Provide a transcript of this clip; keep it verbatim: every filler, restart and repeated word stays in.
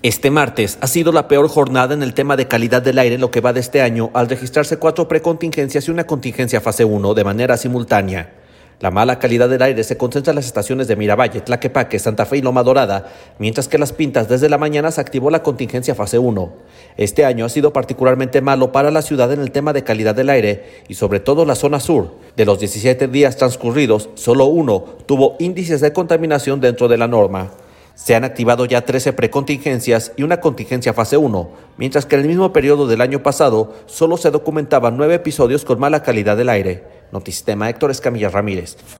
Este martes ha sido la peor jornada en el tema de calidad del aire en lo que va de este año, al registrarse cuatro precontingencias y una contingencia fase uno de manera simultánea. La mala calidad del aire se concentra en las estaciones de Miravalle, Tlaquepaque, Santa Fe y Loma Dorada, mientras que Las Pintas desde la mañana se activó la contingencia fase uno. Este año ha sido particularmente malo para la ciudad en el tema de calidad del aire y sobre todo la zona sur. De los diecisiete días transcurridos, solo uno tuvo índices de contaminación dentro de la norma. Se han activado ya trece precontingencias y una contingencia fase uno, mientras que en el mismo periodo del año pasado solo se documentaban nueve episodios con mala calidad del aire. Notisistema, Héctor Escamilla Ramírez.